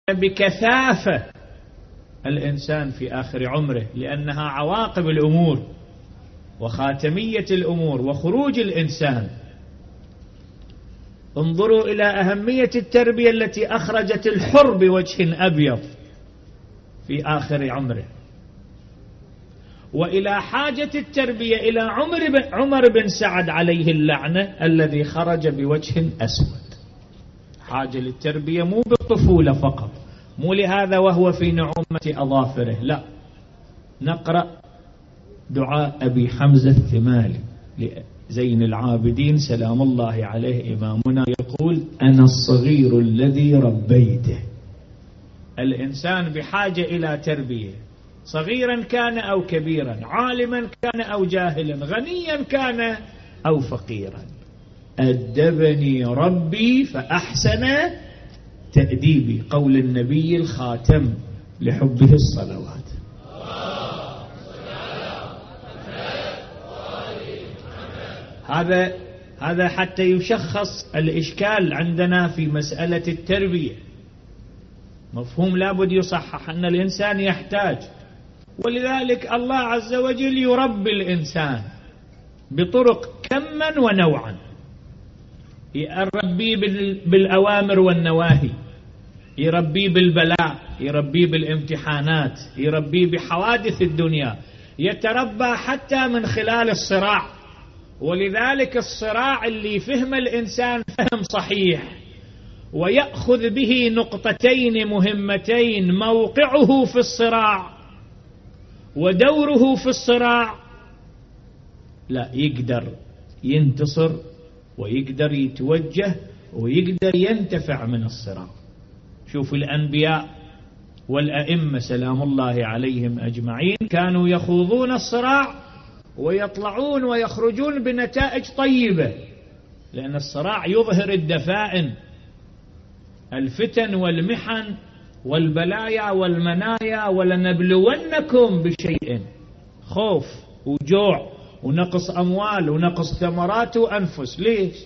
بكثافة الإنسان في آخر عمره، لأنها عواقب الأمور وخاتمية الأمور وخروج الإنسان. انظروا إلى أهمية التربية التي أخرجت الحر بوجه أبيض في آخر عمره، وإلى حاجة التربية إلى عمر بن سعد عليه اللعنة الذي خرج بوجه أسود. حاجة للتربية مو بالطفولة فقط، مو لهذا وهو في نعومة أظافره، لا. نقرأ دعاء أبي حمزة الثمالي لزين العابدين سلام الله عليه، إمامنا يقول: أنا الصغير الذي ربيته. الإنسان بحاجة إلى تربية، صغيرا كان أو كبيرا، عالما كان أو جاهلا، غنيا كان أو فقيرا. أدبني ربي فأحسن تأديبي، قول النبي الخاتم لحبه الصلوات. هذا حتى يشخص الإشكال عندنا في مسألة التربية. مفهوم لابد يصحح أن الإنسان يحتاج، ولذلك الله عز وجل يربي الإنسان بطرق كما ونوعا. يربيه بالأوامر والنواهي، يربيه بالبلاء، يربيه بالامتحانات، يربيه بحوادث الدنيا، يتربى حتى من خلال الصراع. ولذلك الصراع اللي فهم الإنسان فهم صحيح ويأخذ به نقطتين مهمتين: موقعه في الصراع ودوره في الصراع، لا يقدر ينتصر ويقدر يتوجه ويقدر ينتفع من الصراع. شوف الأنبياء والأئمة سلام الله عليهم أجمعين كانوا يخوضون الصراع ويطلعون ويخرجون بنتائج طيبة، لأن الصراع يظهر الدفائن، الفتن والمحن والبلايا والمنايا. ولنبلونكم بشيء خوف وجوع ونقص أموال ونقص ثمرات وأنفس. ليش؟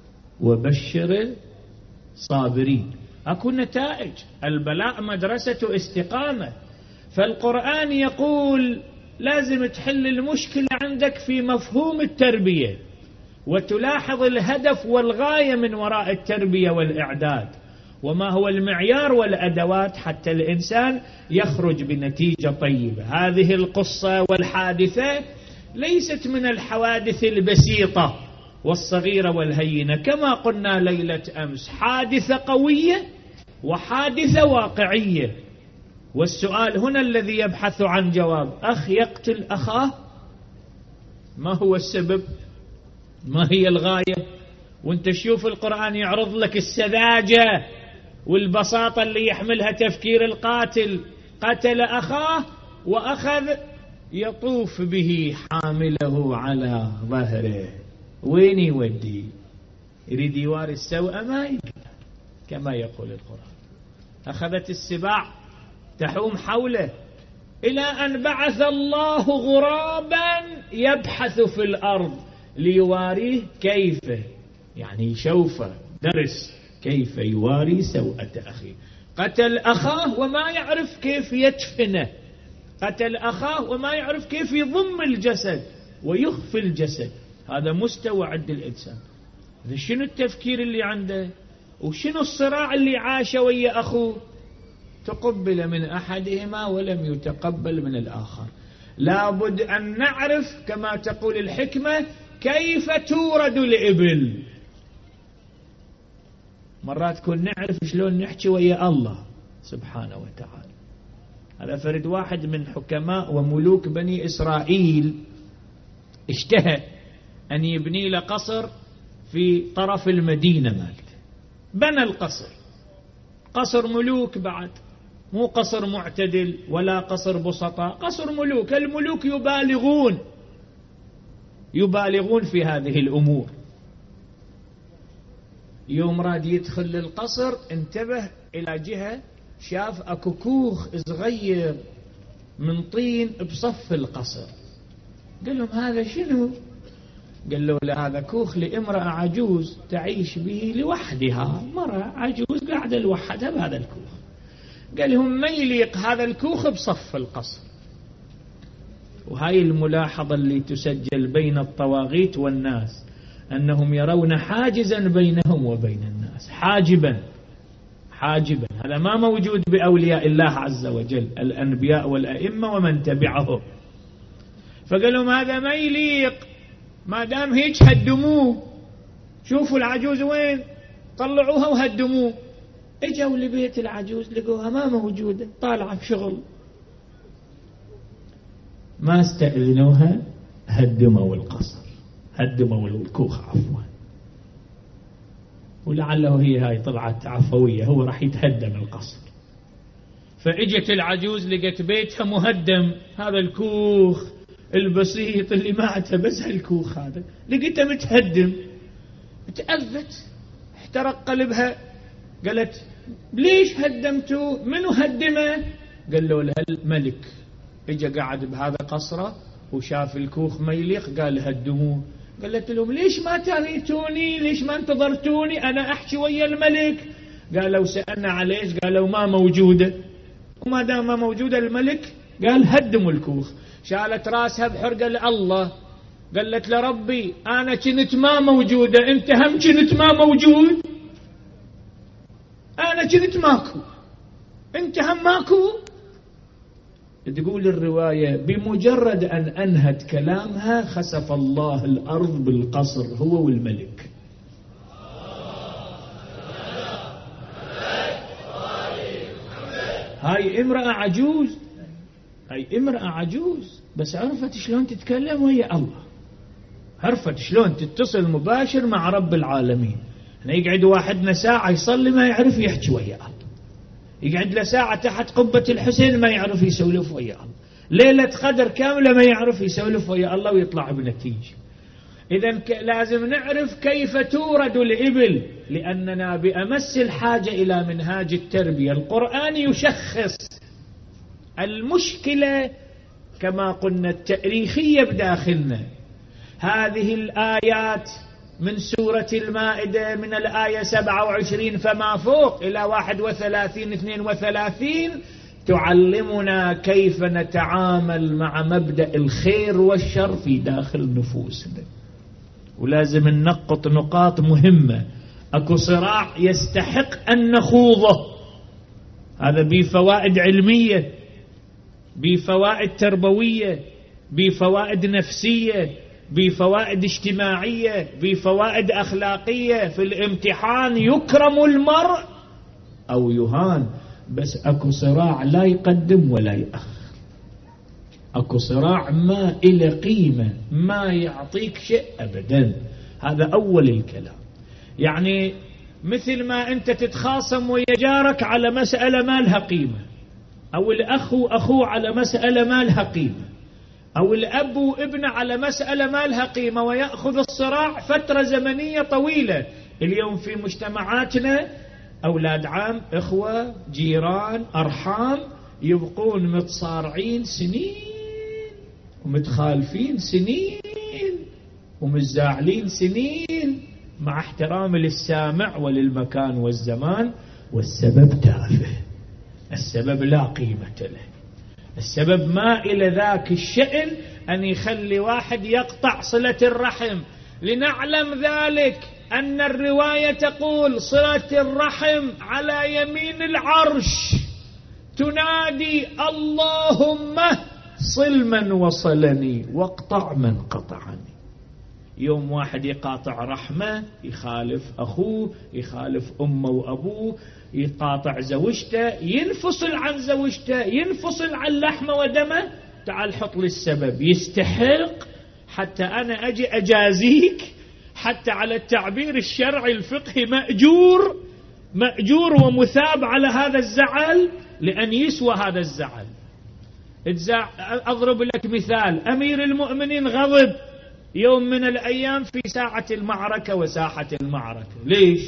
وبشر صابرين. أكو نتائج. البلاء مدرسة استقامة. فالقرآن يقول لازم تحل المشكلة عندك في مفهوم التربية، وتلاحظ الهدف والغاية من وراء التربية والإعداد، وما هو المعيار والأدوات حتى الإنسان يخرج بنتيجة طيبة. هذه القصة والحادثة ليست من الحوادث البسيطة والصغيرة والهينة، كما قلنا ليلة أمس، حادثة قوية وحادثة واقعية. والسؤال هنا الذي يبحث عن جواب: أخ يقتل أخاه، ما هو السبب؟ ما هي الغاية؟ وانت تشوف القرآن يعرض لك السذاجة والبساطة اللي يحملها تفكير القاتل. قتل أخاه وأخذ يطوف به حامله على ظهره. وين يودي؟ يريد يواري السوء؟ ما يقدر، كما يقول القرآن. أخذت السباع تحوم حوله إلى أن بعث الله غرابا يبحث في الأرض ليواريه كيف، يعني شوفه درس كيف يواري سوءة أخيه. قتل أخاه وما يعرف كيف يدفنه، قتل أخاه وما يعرف كيف يضم الجسد ويخفي الجسد. هذا مستوى عند الإنسان. شنو التفكير اللي عنده؟ وشنو الصراع اللي عاشه ويا أخوه؟ تقبل من أحدهما ولم يتقبل من الآخر. لابد أن نعرف كما تقول الحكمة كيف تورد الإبل. مرات كن نعرف شلون نحكي ويا الله سبحانه وتعالى. هذا فرد واحد من حكماء وملوك بني إسرائيل اشتهى أن يبني له قصر في طرف المدينة مالته. بنى القصر، قصر ملوك بعد، مو قصر معتدل ولا قصر بسطاء، قصر ملوك. الملوك يبالغون في هذه الأمور. يوم راد يدخل للقصر انتبه إلى جهة، شاف أكو كوخ صغير من طين بصف القصر. قال لهم هذا شنو؟ قال له لا، هذا كوخ لامرأة عجوز تعيش به لوحدها، مرأة عجوز قاعدة لوحدها بهذا الكوخ. قال لهم ما يليق هذا الكوخ بصف القصر. وهاي الملاحظة اللي تسجل بين الطواغيت والناس، أنهم يرون حاجزا بينهم وبين الناس، حاجبا. هذا ما موجود بأولياء الله عز وجل، الأنبياء والأئمة ومن تبعهم. فقالوا هذا ما يليق، ما دام هيك هدموه، شوفوا العجوز وين، طلعوها وهدموه. اجوا لبيت العجوز لقوها ما موجودة، طالعة بشغل، ما استأذنوها، هدموا القصر، هدموا الكوخ عفوا. ولعله هي هاي طلعت عفوية، هو راح يتهدم القصر. فاجت العجوز لقت بيتها مهدم، هذا الكوخ البسيط اللي معته بس هالكوخ هذا لقيته متهدم. تأذت، احترق قلبها، قالت ليش هدمتوا؟ منو هدمه؟ قالوا لها الملك، اجا قاعد بهذا قصره وشاف الكوخ ما يليق قال هدموه. قالت لهم ليش ما تريتوني، ليش ما انتظرتوني أنا أحكي ويا الملك؟ قالوا سألنا عليش، قالوا ما موجودة. وما دام ما موجودة الملك قال هدموا الكوخ. شالت راسها بحرقة لله، قالت لربي أنا كنت ما موجودة، أنت هم كنت ما موجود، أنا كنت ماكو، أنت هم ماكو. تقول الرواية بمجرد أن أنهت كلامها خسف الله الأرض بالقصر هو والملك. هاي امرأة عجوز، هاي امرأة عجوز، بس عرفت شلون تتكلم ويا الله، عرفت شلون تتصل مباشر مع رب العالمين. هنا يقعد واحدنا ساعة يصلي ما يعرف يحكي ويا الله، يقعد له ساعة تحت قبة الحسين ما يعرف يسولف ويا الله، ليلة قدر كاملة ما يعرف يسولف ويا الله ويطلع بنتيجة. إذن لازم نعرف كيف تورد الإبل، لأننا بأمس الحاجة إلى منهاج التربية. القرآن يشخص المشكلة كما قلنا التاريخية بداخلنا. هذه الآيات من سورة المائدة من الآية 27 فما فوق إلى 31-32 تعلمنا كيف نتعامل مع مبدأ الخير والشر في داخل نفوسنا. ولازم ننقط نقاط مهمة. أكو صراع يستحق أن نخوضه، هذا بفوائد علمية، بفوائد تربوية، بفوائد نفسية، بفوائد اجتماعية، بفوائد أخلاقية. في الامتحان يكرم المرء أو يهان، بس أكو صراع لا يقدم ولا يأخر، أكو صراع ما إلى قيمة، ما يعطيك شيء أبدا. هذا أول الكلام. يعني مثل ما أنت تتخاصم ويا جارك على مسألة ما لها قيمة، أو الأخ أخوه على مسألة ما لها قيمة، أو الأب وابنه على مسألة ما لها قيمة، ويأخذ الصراع فترة زمنية طويلة. اليوم في مجتمعاتنا أولاد عم، إخوة، جيران، أرحام يبقون متصارعين سنين، ومتخالفين سنين، ومتزاعلين سنين، مع احترام للسامع وللمكان والزمان. والسبب تافه، السبب لا قيمة له، السبب ما إلى ذاك الشأن أن يخلي واحد يقطع صلة الرحم. لنعلم ذلك أن الرواية تقول صلة الرحم على يمين العرش تنادي اللهم صل من وصلني واقطع من قطعني. يوم واحد يقاطع رحمة، يخالف أخوه، يخالف أمه وأبوه، يقاطع زوجته، ينفصل عن زوجته، ينفصل عن لحمه ودمه، تعال حط لي السبب. يستحق حتى أنا أجي أجازيك، حتى على التعبير الشرعي الفقهي مأجور ومثاب على هذا الزعل، لأن يسوى هذا الزعل. أضرب لك مثال. أمير المؤمنين غضب يوم من الأيام في ساعة المعركة وساحة المعركة. ليش؟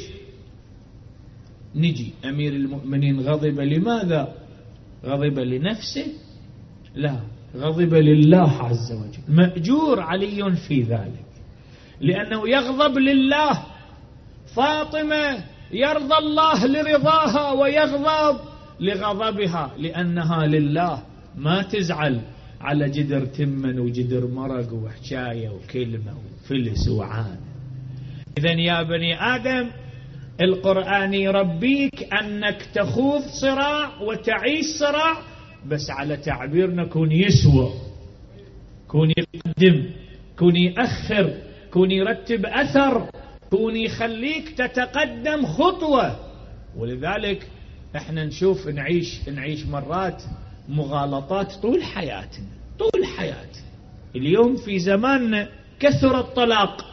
نجي أمير المؤمنين غضب لماذا؟ غضب لنفسه؟ لا، غضب لله عز وجل. مأجور علي في ذلك، لأنه يغضب لله. فاطمة يرضى الله لرضاها ويغضب لغضبها لأنها لله، ما تزعل على جدر تمن وجدر مرق وحكاية وكلمة وفلس وعان. إذن يا بني آدم القرآن يربيك أنك تخوض صراع وتعيش صراع، بس على تعبيرنا كون يسوى، كون يقدم، كون يأخر، كون يرتب أثر، كون يخليك تتقدم خطوة. ولذلك احنا نشوف نعيش مرات مغالطات طول حياتنا، طول حياتنا. اليوم في زماننا كثر الطلاق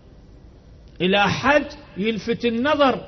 إلى حد يلفت النظر،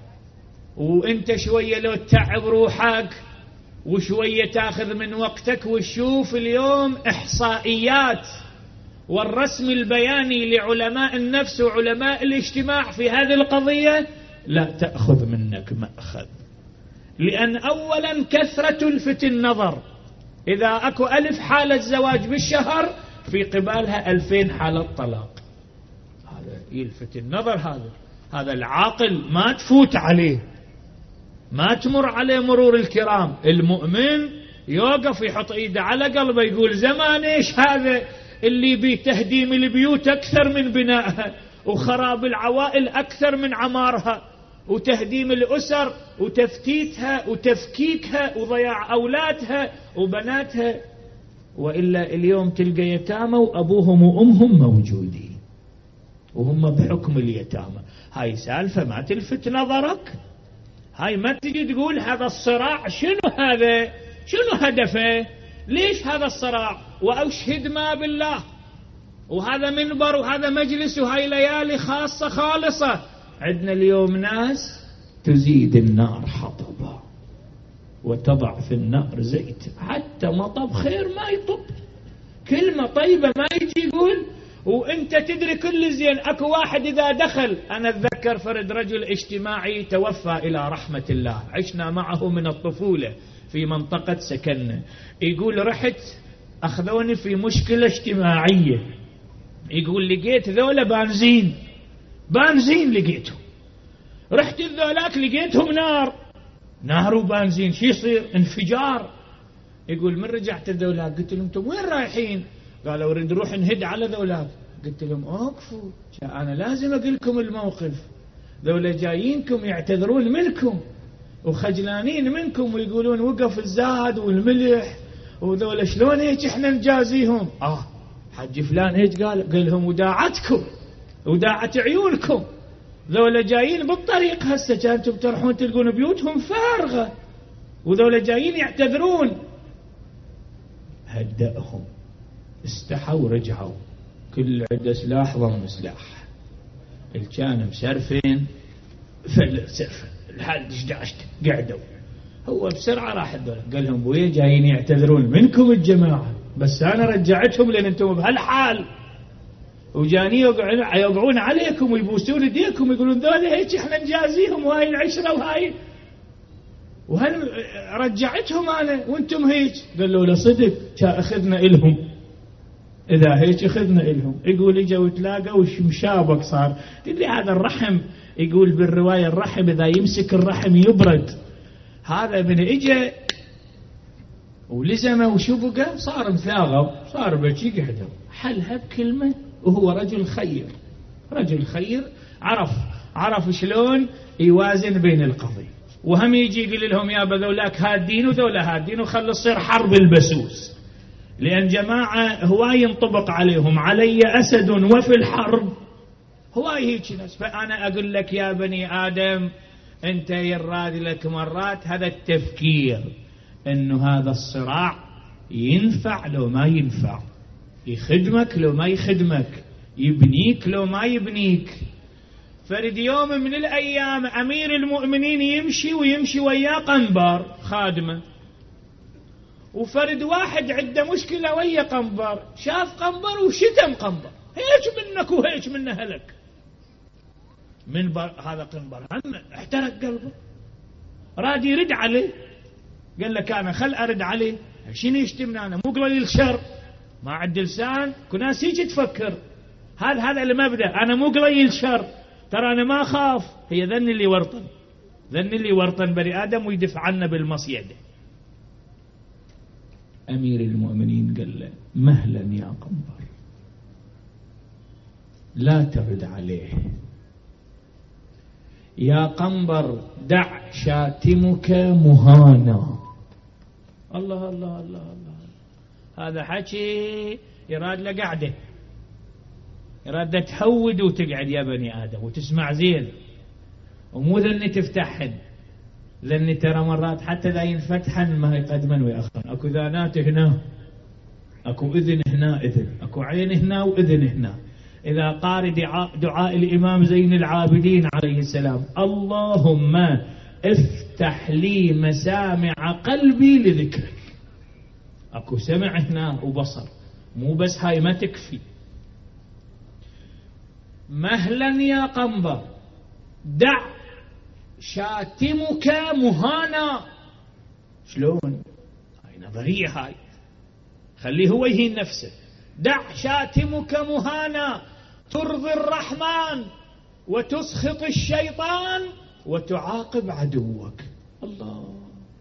وانت شوية لو تتعب روحك وشوية تاخذ من وقتك وتشوف اليوم إحصائيات والرسم البياني لعلماء النفس وعلماء الاجتماع في هذه القضية لا تأخذ منك مأخذ. لأن أولا كثرة تلفت النظر. إذا أكو 1000 حالة زواج بالشهر في قبالها 2000 حالة طلاق. هذا يلفت النظر. هذا العاقل ما تفوت عليه، ما تمر عليه مرور الكرام. المؤمن يوقف يحط ايده على قلبه يقول زمان ايش هذا اللي بتهديم البيوت أكثر من بنائها، وخراب العوائل أكثر من عمارها، وتهديم الأسر وتفتيتها وتفكيكها وضياع أولادها وبناتها. وإلا اليوم تلقى يتامى وأبوهم وأمهم موجودين وهم بحكم اليتامى. هاي سالفة ما تلفت نظرك؟ هاي ما تجي تقول هذا الصراع شنو هذا؟ شنو هدفه؟ ليش هذا الصراع؟ وأشهد ما بالله، وهذا منبر وهذا مجلس وهاي ليالي خاصة خالصة. عندنا اليوم ناس تزيد النار حطبا وتضع في النار زيت، حتى مطب خير ما يطب، كلمة طيبة ما يجي يقول. وانت تدري كل زين اكو واحد اذا دخل، انا اتذكر فرد رجل اجتماعي توفى الى رحمة الله، عشنا معه من الطفولة في منطقة سكننا. يقول رحت اخذوني في مشكلة اجتماعية، يقول لقيت ذولا بنزين لقيتهم، رحت الذولاك لقيتهم نار وبنزين، شو يصير؟ انفجار. يقول من رجعت الذولاك قلت لهم انتم وين رايحين؟ قالوا نريد نروح نهد على ذولاك. قلت لهم اوقفوا، انا لازم اقول لكم الموقف، ذولا جايينكم يعتذرون منكم وخجلانين منكم ويقولون وقف الزاد والملح، وذولا شلون هيك احنا نجازيهم؟ حج فلان هيك قال لهم وداعتكم وداعت عيونكم، ذولا جايين بالطريق هسه كانتم تروحون تلقون بيوتهم فارغة، وذولا جايين يعتذرون. هدأهم، استحوا رجعوا، كل عده سلاح ضم سلاح، اللي كانوا مسرفين سرفين لحد 11 قعدوا. هو بسرعة راح الدولة قال لهم بويه جايين يعتذرون منكم الجماعة، بس أنا رجعتهم لأن أنتم بهالحال، وجاني يوقعون عليكم ويبوسون ايديكم ويقولون ذولا هيك احنا نجازيهم وهاي العشرة وهل رجعتهم أنا وانتم هيك؟ قالوا له صدق اخذنا إلهم، إذا هيك اخذنا إلهم. يقول اجوا وتلاقوا مشابك صار. تدري هذا الرحم، يقول بالرواية الرحم إذا يمسك الرحم يبرد، هذا من اجى ولزمه وشبقه صار مثاغب، صار بكي قعدوا، حلها بكلمة. وهو رجل خير عرف شلون يوازن بين القضية. وهم يجي يقول لهم يا بذولاك هادين وذولا هادين وخلي تصير حرب البسوس، لأن جماعة هواي ينطبق عليهم علي أسد وفي الحرب، هواي هيك ناس. فأنا أقول لك يا بني آدم أنت يراد لك مرات هذا التفكير أنه هذا الصراع ينفع لو ما ينفع، يخدمك لو ما يخدمك، يبنيك لو ما يبنيك. فرد يوم من الأيام أمير المؤمنين يمشي وياه قنبر خادمه، وفرد واحد عنده مشكلة ويا قنبر، شاف قنبر وشتم قنبر، هيك منك وهيك من هلك من هذا قنبر هم احترق قلبه، راد يرد عليه. قال لك أنا خل أرد عليه، شنو يشتمنا أنا؟ مو قليل شر، ما عندي لسان، كناس هيك تفكر. هذا المبدأ، أنا مو قليل شر، ترى أنا ما خاف، هي ذن اللي ورطن. ذن اللي ورطن بني آدم ويدفع عنا بالمصيدة. أمير المؤمنين قال له مهلا يا قنبر، لا ترد عليه يا قنبر، دع شاتمك مهانا. الله الله الله الله، هذا حكي يراد له قعده، يراد تهود وتقعد يا بني آدم وتسمع زين، ومو ذني تفتحن، ذني ترى مرات حتى ذا ينفتحن ما يقدمن ويأخرن، اكو ذانات هنا، اكو اذن هنا، اذن اكو عين هنا واذن هنا. إذا قارئ دعاء الإمام زين العابدين عليه السلام، اللهم افتح لي مسامع قلبي لذكرك، اكو سمع هنا وبصر، مو بس هاي ما تكفي. مهلا يا قنبر، دع شاتمك مهانا. شلون؟ هاي نظرية، هاي خليه هو يهين نفسه. دع شاتمك مهانا، ترضي الرحمن وتسخط الشيطان وتعاقب عدوك. الله،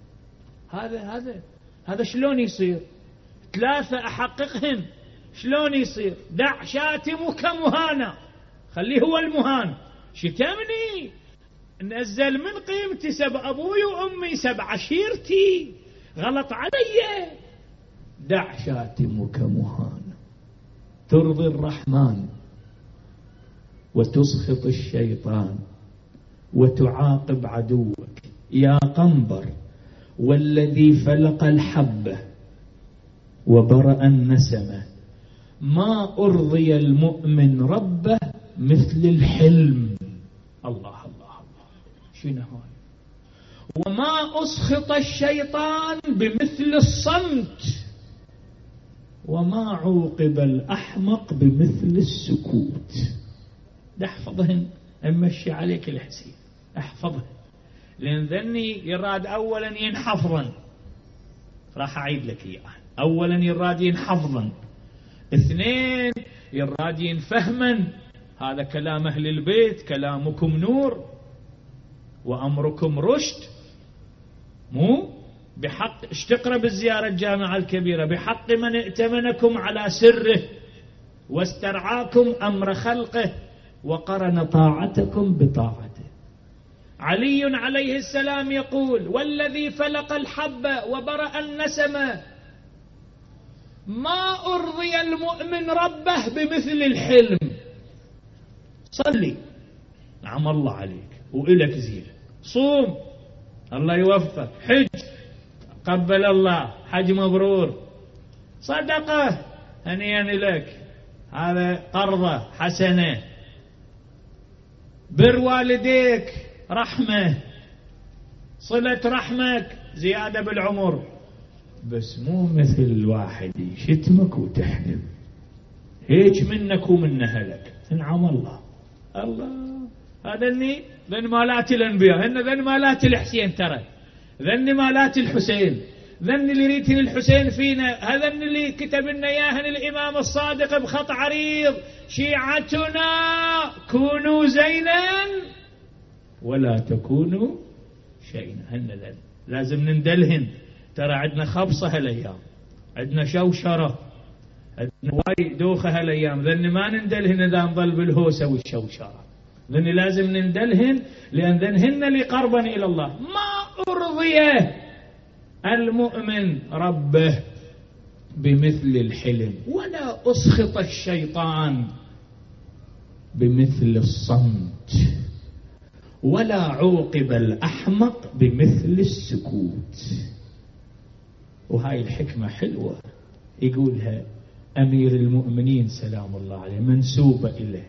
هذا شلون يصير؟ ثلاثة أحققهن، شلون يصير؟ دع شاتمك مهانا، خليه هو المهان. شتمني، نزل من قيمتي، سب أبوي وأمي، سب عشيرتي، غلط علي. دع شاتمك مهانا، ترضي الرحمن وتسخط الشيطان وتعاقب عدوك. يا قنبر، والذي فلق الحبة وبرأ النسمة، ما أرضي المؤمن ربه مثل الحلم. الله الله الله، شنو هاي؟ وما أسخط الشيطان بمثل الصمت، وما عوقب الأحمق بمثل السكوت. احفظهن، امشي عليك الحسين، احفظهن، لأن ذني يراد أولا ينحفظا، راح أعيد لك إياه. أولا يراد ينحفظا، اثنين يراد ينفهما. هذا كلام أهل البيت، كلامكم نور وأمركم رشد، مو بحق اشتقرب بالزيارة الجامعة الكبيرة، بحق من ائتمنكم على سره واسترعاكم أمر خلقه وقرن طاعتكم بطاعته. علي عليه السلام يقول: والذي فلق الحبة وبرأ النسمة ما أرضي المؤمن ربه بمثل الحلم. صلي، نعم الله عليك وإلك زينة، صوم الله يوفق، حج قبل الله حج مبرور، صدقة هنيئا لك، هذا قرضة حسنة، بر والديك رحمة، صلة رحمك زيادة بالعمر، بس مو مثل الواحد يشتمك وتحلم هيك منك ومن أهلك. انعم الله هذا ذن مالات الأنبياء، ذن مالات الحسين، ترى ذن مالات الحسين، ذن اللي ريتن الحسين فينا، هذا اللي كتب لنا اياهن الإمام الصادق بخط عريض: شيعتنا كونوا زينا ولا تكونوا شيئا. هن ذن لازم نندلهن، ترى عندنا خبصة هالأيام، عندنا شوشرة، عندنا واي دوخة هالأيام، ذن ما نندلهن إذا نظل بالهوسة والشوشرة، ذن لازم نندلهن، لأن ذنهن اللي قربا إلى الله. ما أرضي المؤمن ربه بمثل الحلم، ولا أسخط الشيطان بمثل الصمت، ولا عوقب الأحمق بمثل السكوت. وهاي الحكمة حلوة يقولها أمير المؤمنين سلام الله عليه، منسوبة إليه،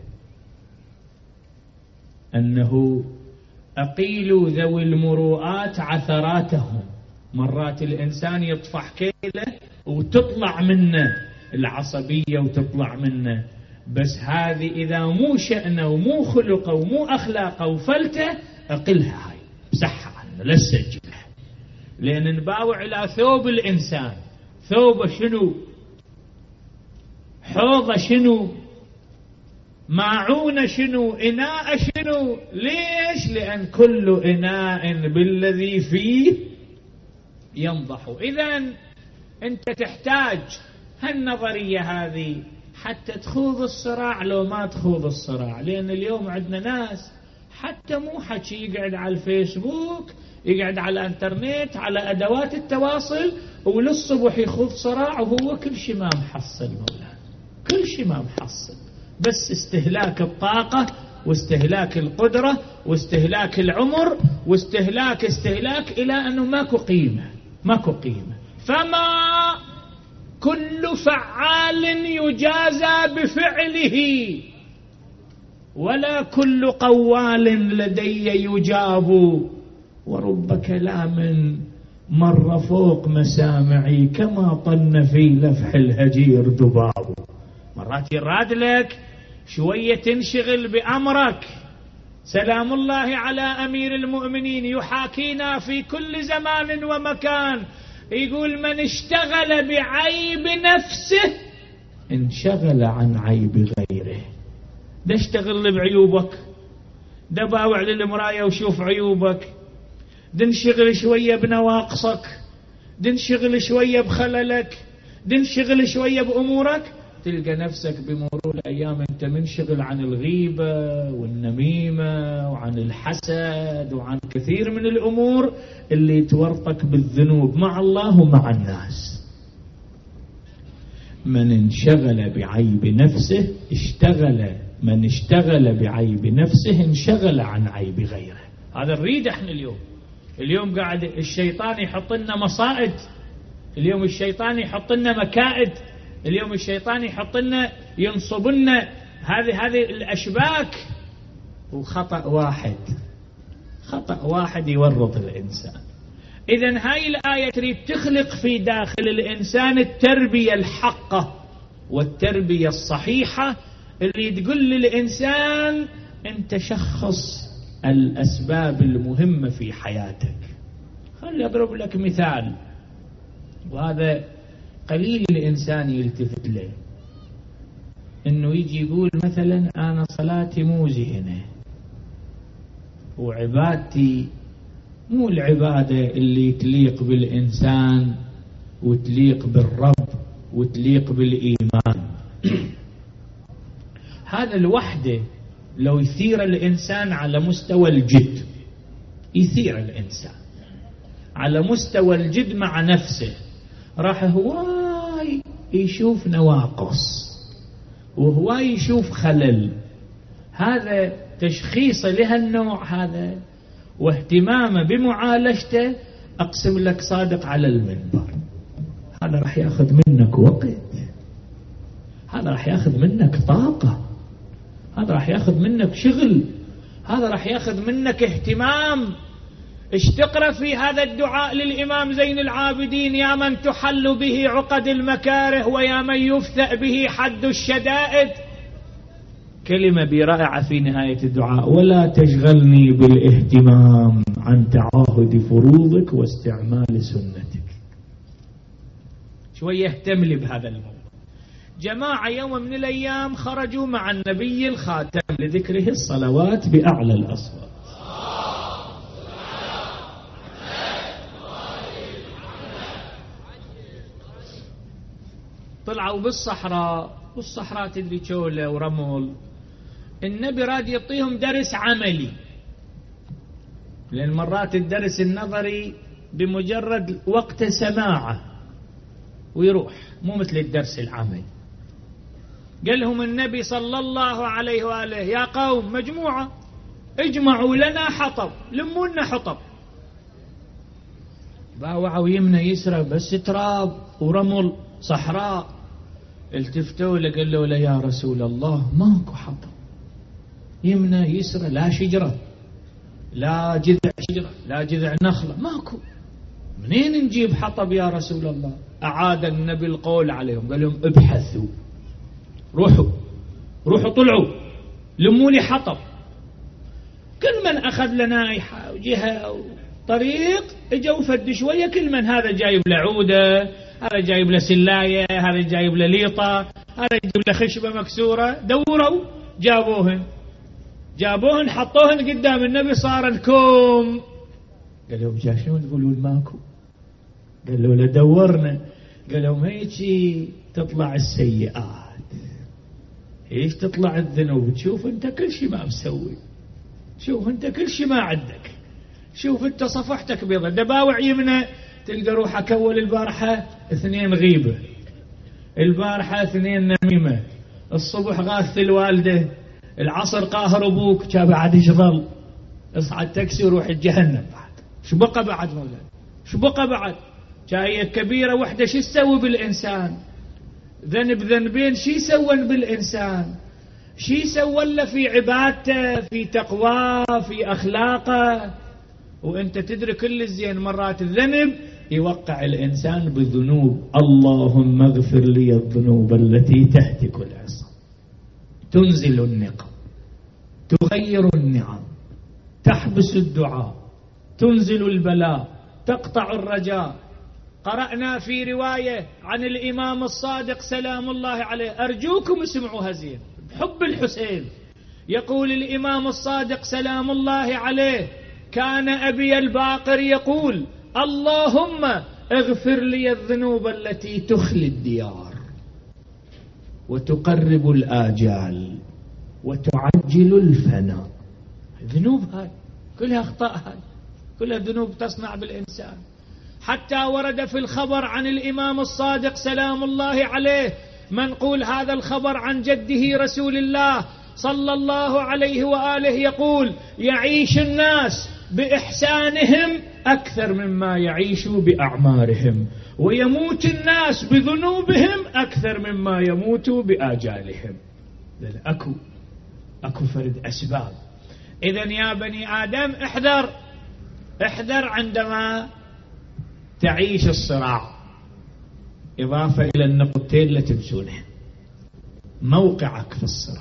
أنه أقيلوا ذوي المروءات عثراتهم. مرات الإنسان يطفح كيله وتطلع منه العصبية وتطلع منه، بس هذه إذا مو شأنه ومو خلقه ومو أخلاقه وفلته، أقلها هاي، بسحها عنه، لا تسجلها، لأن نباوع إلى ثوب الإنسان. ثوبه شنو؟ حوضه شنو؟ ماعون شنو، إناء شنو. ليش؟ لأن كل إناء بالذي فيه ينضح. إذن أنت تحتاج هالنظرية هذه حتى تخوض الصراع لو ما تخوض الصراع. لأن اليوم عندنا ناس حتى مو حكي، يقعد على الفيسبوك، يقعد على الانترنت، على أدوات التواصل، وللصبح يخوض صراع وهو كل شيء ما محصل مولانا، كل شيء ما محصل، بس استهلاك الطاقة واستهلاك القدرة واستهلاك العمر واستهلاك إلى أنه ماكو قيمة، ماكو قيمة. فما كل فعال يجازى بفعله، ولا كل قوال لدي يجاب، ورب كلام مر فوق مسامعي كما طن في لفح الهجير ذباب. مرات يراد لك شوية تنشغل بأمرك. سلام الله على أمير المؤمنين يحاكينا في كل زمان ومكان، يقول من اشتغل بعيب نفسه انشغل عن عيب غيره. ده اشتغل بعيوبك، ده باوع للمراية وشوف عيوبك، ده انشغل شوية بنواقصك، ده انشغل شوية بخللك، ده انشغل شوية بأمورك، تلقى نفسك بمرور الأيام أنت منشغل عن الغيبة والنميمة وعن الحسد وعن كثير من الأمور اللي تورطك بالذنوب مع الله ومع الناس. من انشغل بعيب نفسه من اشتغل بعيب نفسه انشغل عن عيب غيره. هذا نريد احنا اليوم قاعد الشيطان يحط لنا مصائد، اليوم الشيطان يحط لنا مكائد، اليوم الشيطان يحط لنا ينصب لنا هذه الأشباك. وخطأ واحد يورط الإنسان. إذن هاي الآية تريد تخلق في داخل الإنسان التربية الحقة والتربية الصحيحة اللي تقول للإنسان أنت شخص الأسباب المهمة في حياتك. خلي أضرب لك مثال، وهذا قليل الإنسان يلتفت له، إنه يجي يقول مثلا أنا صلاتي مو زينة وعبادتي مو العبادة اللي تليق بالإنسان وتليق بالرب وتليق بالإيمان. هذا الوحدة لو يثير الإنسان على مستوى الجد، يثير الإنسان على مستوى الجد مع نفسه، راح هواي يشوف نواقص وهواي يشوف خلل. هذا تشخيص لهالنوع هذا واهتمامه بمعالجته أقسم لك صادق على المنبر. هذا راح يأخذ منك وقت، هذا راح يأخذ منك طاقة، هذا راح يأخذ منك شغل، هذا راح يأخذ منك اهتمام. اشتقر في هذا الدعاء للإمام زين العابدين: يا من تحل به عقد المكاره ويا من يفثأ به حد الشدائد. كلمة برائعة في نهاية الدعاء: ولا تشغلني بالاهتمام عن تعاهد فروضك واستعمال سنتك. شوية اهتم لي بهذا الموضوع. جماعة يوم من الأيام خرجوا مع النبي الخاتم لذكره الصلوات بأعلى الأصوات. طلعوا بالصحراء، والصحراء تدري شولة ورمل. النبي راد يعطيهم درس عملي، لأن مرات الدرس النظري بمجرد وقت سماعه ويروح، مو مثل الدرس العملي. قال لهم النبي صلى الله عليه وآله: يا قوم مجموعة اجمعوا لنا حطب، لموا لنا حطب. باوعوا يمنى يسرى بس تراب ورمل صحراء. التفتوا له قالوا له: يا رسول الله ماكو حطب، يمنى يسرى لا شجرة، لا جذع شجرة، لا جذع نخلة، ماكو، منين نجيب حطب يا رسول الله؟ أعاد النبي القول عليهم، قال لهم: ابحثوا، روحوا طلعوا لموا لي حطب. كل من أخذ لنا جهة طريق اجوا فد شوية، كل من هذا جايب له عودة، هذا جايب له سلاية، هذا جايب له ليطة، هذا جايب له خشبة مكسورة. دوروا جابوهن حطوهن قدام النبي، صار الكوم. قالوا شنو تقولون ماكو؟ قالوا له دورنا. قالوا هيك تطلع السيئات، ايش تطلع الذنوب. تشوف انت كل شيء ما مسوي، شوف انت كل شيء ما عندك، شوف انت صفحتك بيضة. دباوع يمنى تلقى روحك اول البارحة 2 غيبة، البارحة 2 نميمة، الصبح غاث الوالدة، العصر قاهر ابوك، كا بعد ايش ظل؟ اصعد تاكسي وروح الجهنم بعد. شو بقى بعد مولانا؟ شو بقى بعد؟ هي كبيرة وحدة شو تسوي بالإنسان؟ ذنب ذنبين شو يسوون بالإنسان؟ شو يسوون له في عبادته، في تقواه، في أخلاقه؟ وانت تدري كل الزين مرات الذنب يوقع الإنسان بالذنوب. اللهم اغفر لي الذنوب التي تهتك العصا، تنزل النقم، تغير النعم، تحبس الدعاء، تنزل البلاء، تقطع الرجاء. قرأنا في رواية عن الإمام الصادق سلام الله عليه، أرجوكم اسمعوا هزين بحب الحسين. يقول الإمام الصادق سلام الله عليه: كان أبي الباقر يقول: اللهم اغفر لي الذنوب التي تخلي الديار وتقرب الآجال وتعجل الفناء. الذنوب هاي كلها أخطاء، هاي كلها ذنوب تصنع بالإنسان. حتى ورد في الخبر عن الإمام الصادق سلام الله عليه منقول هذا الخبر عن جده رسول الله صلى الله عليه وآله يقول: يعيش الناس بإحسانهم أكثر مما يعيشوا بأعمارهم، ويموت الناس بذنوبهم أكثر مما يموتوا بآجالهم. أكو فرد أسباب. إذن يا بني آدم احذر عندما تعيش الصراع، إضافة إلى النقطتين اللي تمسونها: موقعك في الصراع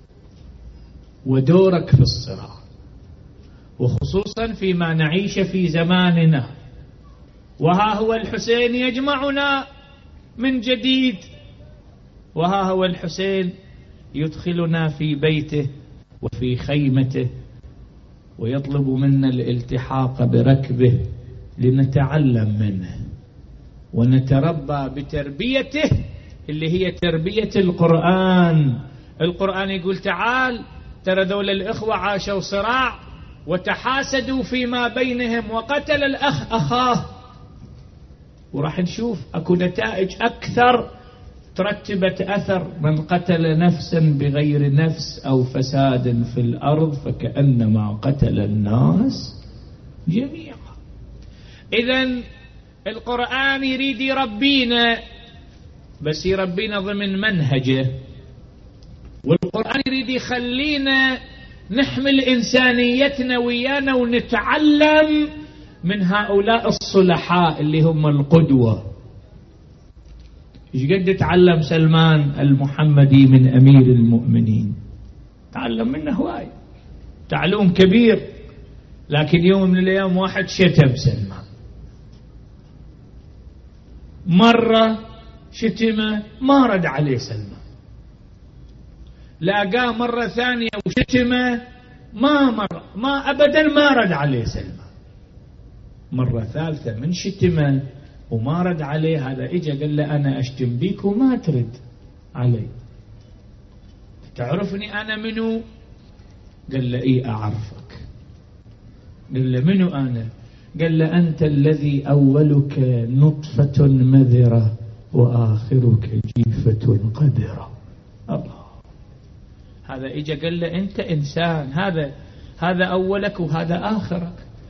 ودورك في الصراع، وخصوصا فيما نعيش في زماننا. وها هو الحسين يجمعنا من جديد، وها هو الحسين يدخلنا في بيته وفي خيمته ويطلب منا الالتحاق بركبه لنتعلم منه ونتربى بتربيته اللي هي تربية القرآن. القرآن يقول: تعال ترى ذول الإخوة عاشوا صراع وتحاسدوا فيما بينهم وقتل الأخ أخاه، وراح نشوف أكو نتائج أكثر ترتبت أثر: من قتل نفسا بغير نفس أو فساد في الأرض فكأنما قتل الناس جميعا. إذن القرآن يريد يربينا، بس يربينا ضمن منهجه، والقرآن يريد يخلينا نحمل إنسانيتنا ويانا ونتعلم من هؤلاء الصلحاء اللي هم القدوة. ايش قد تعلم سلمان المحمدي من أمير المؤمنين؟ تعلم منه هواي، تعلم كبير. لكن يوم من الأيام واحد شتم سلمان، مرة شتمه ما رد عليه سلمان، لاقاه مرة ثانية وشتمه ما أبدا ما رد عليه سلمان، مرة ثالثة من شتمه وما رد عليه، هذا إجا قال له: أنا أشتم بيك وما ترد علي، تعرفني أنا منو؟ قال له: إيه أعرفك. قال له: منو أنا؟ قال له: أنت الذي أولك نطفة مذرة وآخرك جيفة قذرة. الله، هذا إجا قال له: أنت إنسان، هذا أولك وهذا آخرك،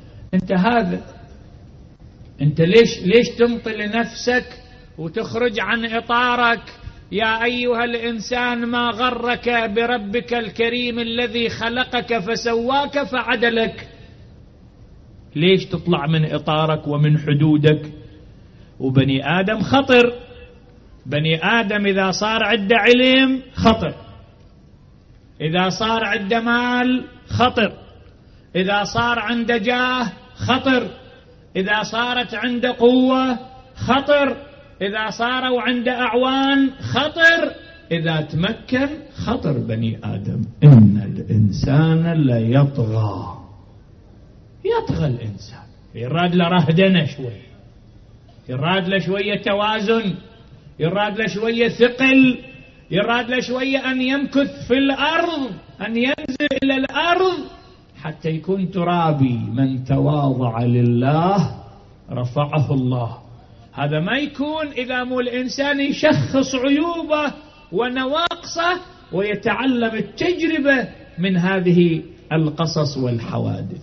أنت ليش تمطل نفسك وتخرج عن إطارك؟ يا أيها الإنسان ما غرك بربك الكريم الذي خلقك فسواك فعدلك. ليش تطلع من إطارك ومن حدودك؟ وبني آدم خطر، بني آدم إذا صار عنده علم خطر، إذا صار عنده مال خطر، إذا صار عنده جاه خطر، إذا صارت عنده قوة خطر، إذا صاروا عنده أعوان خطر. إذا تمكن خطر بني آدم. إن الإنسان ليطغى، يطغى الإنسان، يراد له رهدنة شوي، يراد له شوية توازن، يراد له شوية ثقل، يراد له شوية أن يمكث في الأرض، أن ينزل إلى الأرض حتى يكون ترابي. من تواضع لله رفعه الله. هذا ما يكون إذا مو الإنسان يشخص عيوبه ونواقصه ويتعلم التجربة من هذه القصص والحوادث.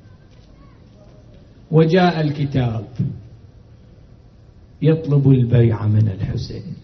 وجاء الكتاب يطلب البيعة من الحسين،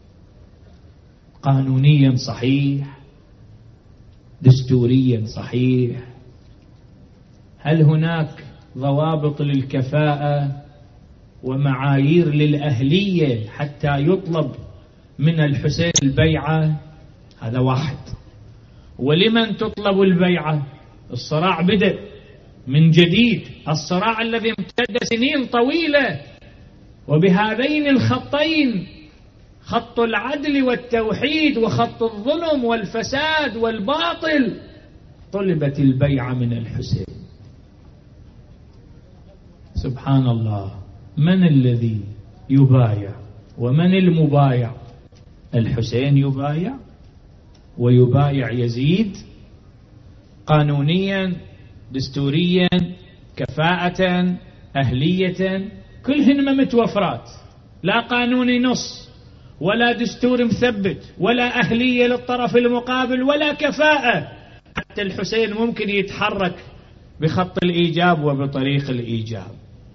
قانونيا صحيح، دستوريا صحيح. هل هناك ضوابط للكفاءة ومعايير للأهلية حتى يطلب من الحسين البيعة؟ هذا واحد. ولمن تطلب البيعة؟ الصراع بدأ من جديد، الصراع الذي امتد سنين طويلة، وبهذين الخطين، خط العدل والتوحيد وخط الظلم والفساد والباطل، طلبت البيعة من الحسين. سبحان الله، من الذي يبايع ومن المبايع؟ الحسين يبايع ويبايع يزيد، قانونيا، دستوريا، كفاءة، أهلية، كلهن متوفرات، لا قانوني نص ولا دستور مثبت ولا أهلية للطرف المقابل ولا كفاءة. حتى الحسين ممكن يتحرك بخط الإيجاب وبطريق الإيجاب.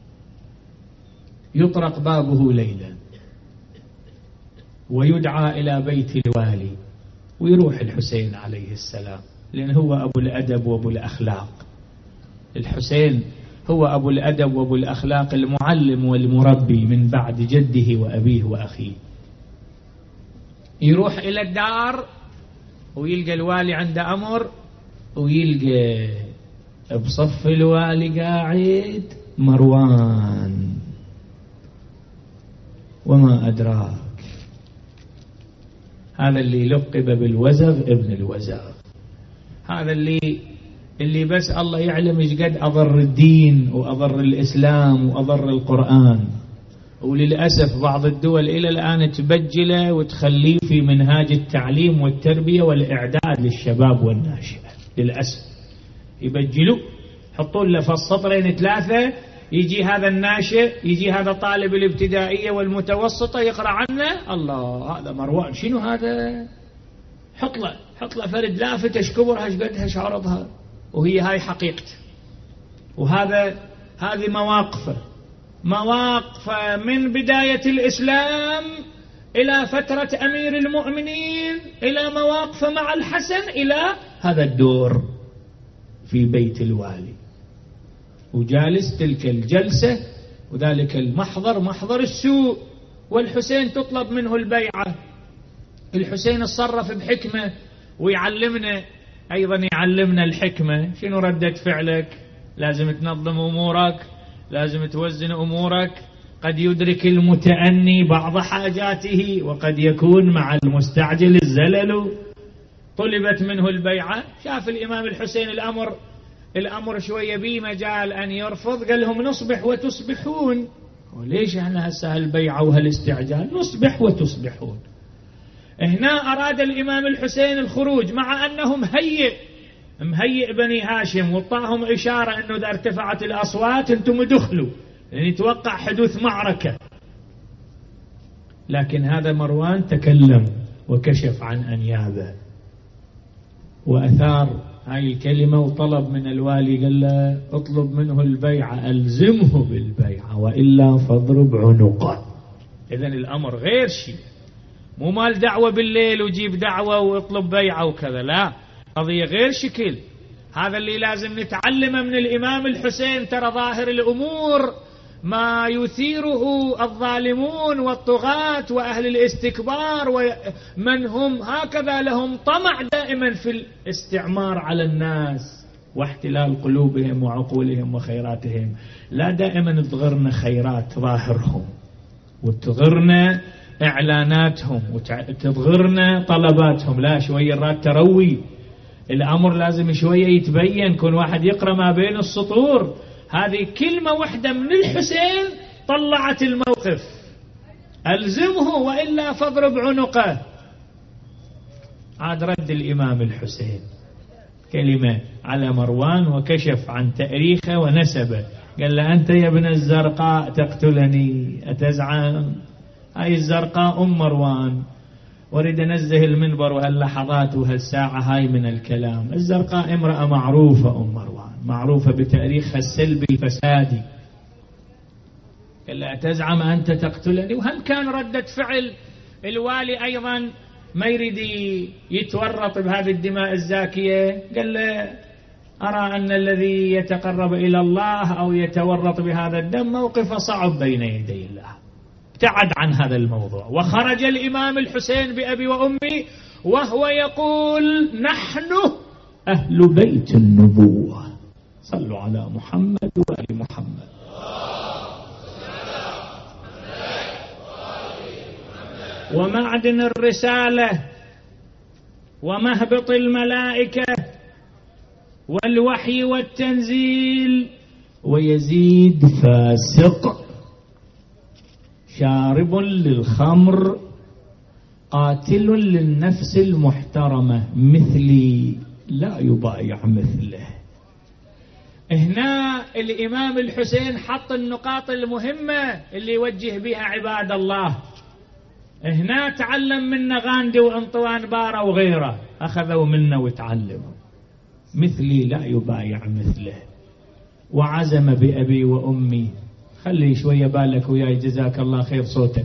يطرق بابه ليلا ويدعى إلى بيت الوالي، ويروح الحسين عليه السلام، لأن هو أبو الأدب وأبو الأخلاق. الحسين هو أبو الأدب وأبو الأخلاق، المعلم والمربي من بعد جده وأبيه وأخيه. يروح إلى الدار ويلقى الوالي عنده أمر، ويلقى بصف الوالي قاعد مروان، وما أدراك، هذا اللي لقب بالوزغ ابن الوزغ، هذا اللي بس الله يعلم ايش قد أضر الدين وأضر الإسلام وأضر القرآن. وللأسف بعض الدول إلى الآن تبجله وتخليه في منهاج التعليم والتربية والإعداد للشباب والناشئة. للأسف يبجلوا، يحطون له في السطرين ثلاثة، يجي هذا الناشئ، يجي هذا طالب الابتدائية والمتوسطة يقرأ عنه، الله هذا مروان، شنو هذا؟ حط له فرد لافت، ايش كبرها، ايش قدها، ايش عرضها، وهي هاي حقيقته. هذه مواقف من بداية الإسلام إلى فترة أمير المؤمنين، إلى مواقف مع الحسن، إلى هذا الدور في بيت الوالي، وجالس تلك الجلسة وذلك المحضر، محضر السوء، والحسين تطلب منه البيعة. الحسين اتصرف بحكمة، ويعلمنا أيضا، يعلمنا الحكمة. شنو ردة فعلك؟ لازم تنظم أمورك، لازم توزن أمورك. قد يدرك المتأني بعض حاجاته، وقد يكون مع المستعجل الزلل. طلبت منه البيعة، شاف الإمام الحسين الأمر شوية بيه مجال أن يرفض، قال لهم نصبح وتصبحون. وليش احنا هسه هالبيعة وهالاستعجال؟ نصبح وتصبحون. هنا أراد الإمام الحسين الخروج، مع أنه مهيئ بني هاشم، وطاهم إشارة أنه إذا ارتفعت الأصوات أنتم دخلوا، لأن يتوقع حدوث معركة. لكن هذا مروان تكلم وكشف عن أنيابه وأثار هاي الكلمة، وطلب من الوالي، قال له اطلب منه البيعة، ألزمه بالبيعة، وإلا فاضرب عنقه. إذن الأمر غير شيء، مو مال دعوة بالليل وجيب دعوة واطلب بيعة وكذا، لا، قضية غير شكل. هذا اللي لازم نتعلمه من الإمام الحسين. ترى ظاهر الأمور ما يثيره الظالمون والطغاة وأهل الاستكبار ومن هم هكذا لهم طمع دائما في الاستعمار على الناس واحتلال قلوبهم وعقولهم وخيراتهم. لا دائما تغرنا خيرات ظاهرهم، وتغرنا إعلاناتهم وتظهرنا طلباتهم، لا شوية راد تروي، الأمر لازم شوية يتبين، كون واحد يقرأ ما بين السطور. هذه كلمة واحدة من الحسين طلعت الموقف، ألزمه وإلا فاضرب عنقه. عاد رد الإمام الحسين كلمة على مروان وكشف عن تاريخه ونسبه، قال له أنت يا ابن الزرقاء تقتلني أتزعم؟ هاي الزرقاء مروان، واريد أنزه المنبر وهاللحظات وهالساعة هاي من الكلام. الزرقاء امرأة معروفة، مروان معروفة بتاريخها السلبي الفسادي. قال له أتزعم أنت تقتلني؟ وهم كان ردة فعل الوالي أيضا ما يريد يتورط بهذه الدماء الزاكية، قال له أرى أن الذي يتقرب إلى الله أو يتورط بهذا الدم موقفه صعب بين يدي الله، ابتعد عن هذا الموضوع. وخرج الإمام الحسين بأبي وأمي وهو يقول نحن أهل بيت النبوة، صلوا على محمد وآل محمد. ومعدن الرسالة ومهبط الملائكة والوحي والتنزيل. ويزيد فاسق شارب للخمر قاتل للنفس المحترمة مثلي لا يبايع مثله. هنا الإمام الحسين حط النقاط المهمة اللي يوجه بها عباد الله. هنا تعلم منا غاندي وانطوان بارا وغيره، أخذوا منا وتعلموا. مثلي لا يبايع مثله. وعزم بأبي وأمي، خلي شوية بالك وياي جزاك الله خير صوتك.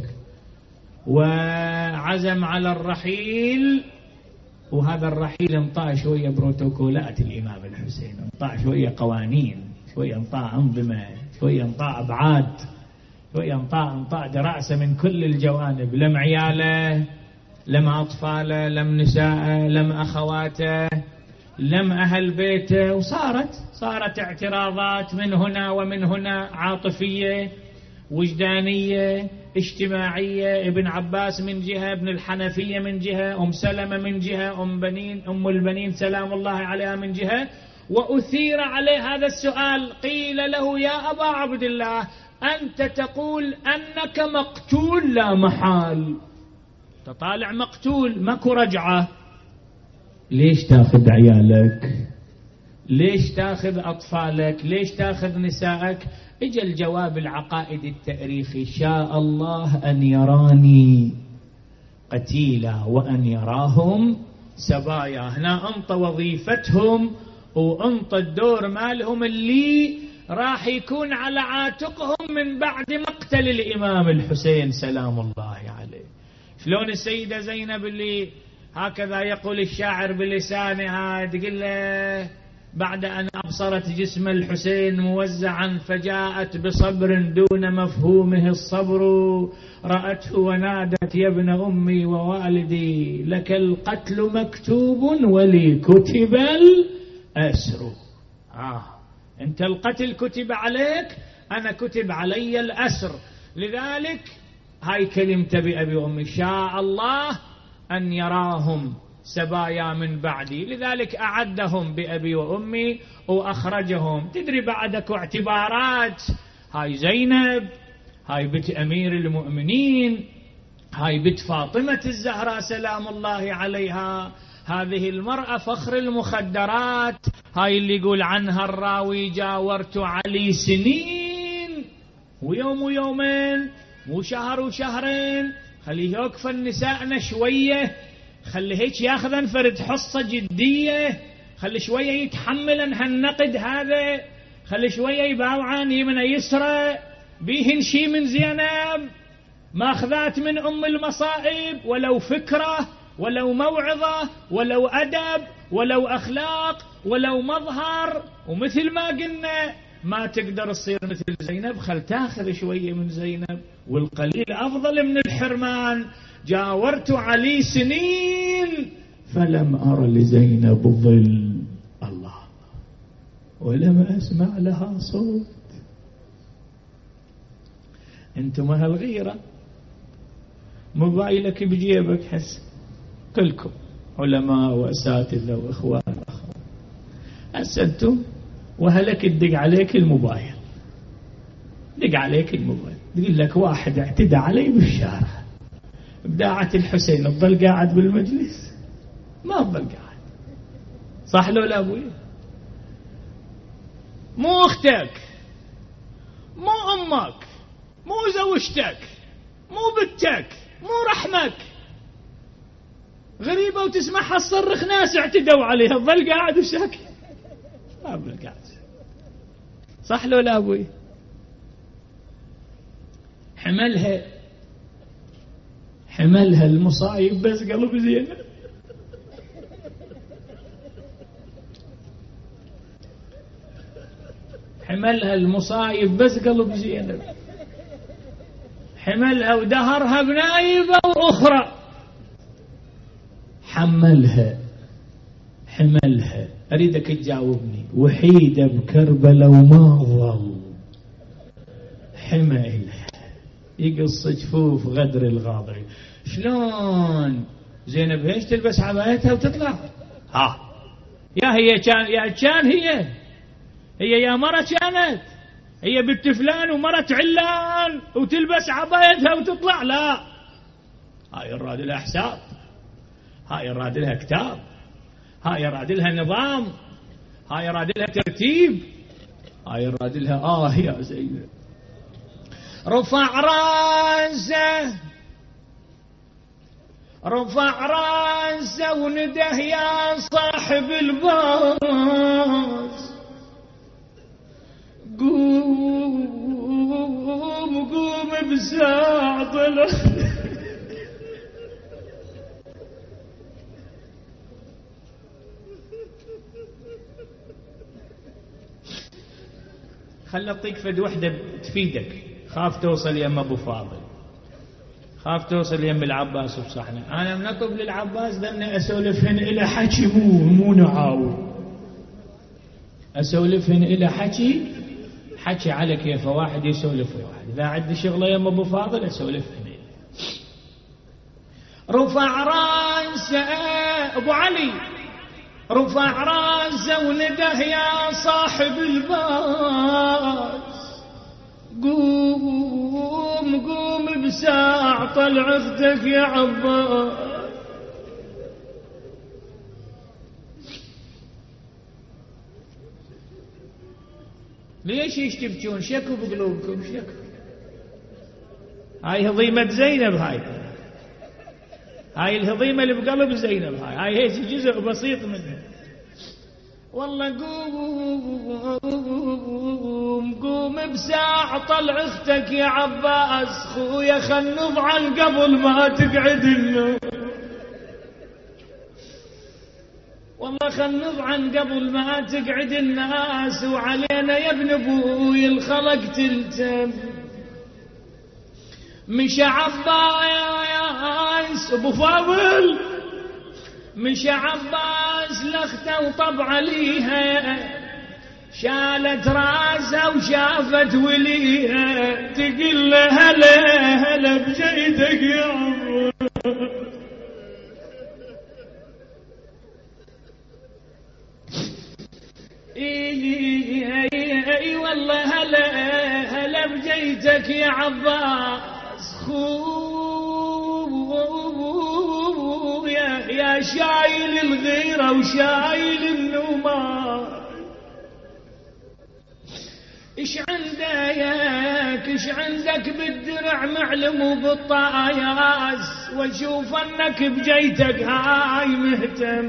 وعزم على الرحيل، وهذا الرحيل انطاع شوية بروتوكولات الإمام الحسين، انطاع شوية قوانين، شوية انطاع أنظمة، شوية انطاع أبعاد، شوية انطاع دراسة من كل الجوانب، لم عياله، لم أطفاله، لم نساءه، لم أخواته، لم أهل بيته. وصارت اعتراضات من هنا ومن هنا، عاطفية وجدانية اجتماعية. ابن عباس من جهة، ابن الحنفية من جهة، أم سلمة من جهة، أم البنين سلام الله عليها من جهة. وأثير عليه هذا السؤال، قيل له يا أبا عبد الله أنت تقول أنك مقتول لا محال، تطالع مقتول ماكو رجعة، ليش تاخذ عيالك؟ ليش تاخذ أطفالك؟ ليش تاخذ نسائك؟ اجى الجواب العقائدي التاريخي، شاء الله أن يراني قتيلا وأن يراهم سبايا. هنا أنطى وظيفتهم وأنطى الدور مالهم اللي راح يكون على عاتقهم من بعد مقتل الإمام الحسين سلام الله عليه. شلون السيدة زينب اللي هكذا يقول الشاعر بلسانها، تقول له بعد أن أبصرت جسم الحسين موزعا فجاءت بصبر دون مفهومه الصبر، رأته ونادت يا ابن أمي ووالدي لك القتل مكتوب ولي كتب الأسر. أنت القتل كتب عليك، أنا كتب علي الأسر. لذلك هاي كلمة بأبي وأمي، شاء الله أن يراهم سبايا من بعدي، لذلك أعدهم بأبي وأمي وأخرجهم. تدري بعدك اعتبارات، هاي زينب، هاي بنت أمير المؤمنين، هاي بنت فاطمة الزهراء سلام الله عليها، هذه المرأة فخر المخدرات، هاي اللي يقول عنها الراوي جاورت علي سنين ويوم ويومين وشهر وشهرين. خليه يوقف النساءنا شوية، خلي هيك ياخذن فرد حصة جدية، خلي شوية يتحملن هالنقد هذا، خلي شوية يباوعن يمنى يسرى بيهن شي من زينب، ماخذات من أم المصائب، ولو فكرة ولو موعظة ولو أدب ولو أخلاق ولو مظهر. ومثل ما قلنا ما تقدر تصير مثل زينب، خل تاخذ شوية من زينب، والقليل أفضل من الحرمان. جاورت علي سنين فلم أر لزينب ظل الله ولم أسمع لها صوت. انتم هالغيرة موبايلك بجيبك حس كلكم علماء وأساتذة وإخوان وأخوان. هسه أنتم وهلك تدق عليك الموبايل، دق عليك الموبايل تقول لك واحد اعتدى علي بالشارع، بداعة الحسين تظل قاعد بالمجلس؟ ما تظل قاعد، صح لو لا أبوي؟ مو أختك، مو أمك، مو زوجتك، مو بنتك، مو رحمك، غريبة وتسمعها تصرخ ناس اعتدوا عليها، تظل قاعد وساكت؟ ما تظل قاعد، صح لو لا أبوي؟ حملها المصايب بس قلب زينب. حملها المصايب بس قلب زينب، حملها ودهرها بنايبة أخرى، حملها أريدك تجاوبني. وحيدة بكربلة وما ظل حملها يقص جفوف غدر الغاضر. شلون زينب ايش تلبس عبايتها وتطلع؟ هي يا مرة كانت هي بنت فلان ومرة علان وتلبس عبايتها وتطلع؟ لا، هاي يراد لها حساب، هاي يراد لها كتاب، هاي يراد لها نظام، هاي يراد لها ترتيب، هاي يراد لها يا زينب. رفع راسه ونده يا صاحب الباس، قوم بساعة طلع. خل اعطيك فد وحده تفيدك، خاف توصل يم ابو فاضل، خاف توصل يم العباس بصحنه. انا منطب للعباس ذني اسولفهن الى حكي مو نعاو، اسولفهن الى حكي على كيف واحد يسولف واحد. اذا عندي شغله يم ابو فاضل اسولفهن. رفع راسه ابو علي، رفع راسه ونده يا صاحب الباس، قوم بساع طلع اختك يا عباس. ليش تبكون؟ شكوا بقلوبكم، شكوا. هاي هضيمة زينب، هاي الهضيمة اللي بقلب زينب، هاي هيك جزء بسيط منها. والله قوم بساع طلع اختك يا عباس، خويا خل نضعن قبل ما تقعد النوم، والله خل نضعن قبل ما تقعد الناس، وعلينا يا ابن ابوي الخلق تلتم. مشى عباس ابو فاضل، مشى عباس لخته وطب عليها، شالت راسها وشافت وليها، تقول له هلا بجيدك يا عباس. اي والله هلا بجيتك يا عباس، يا شايل الغيرة وشايل النومار. ايش عندك بالدرع معلم وبالطاياس، واشوف انك بجيتك هاي مهتم.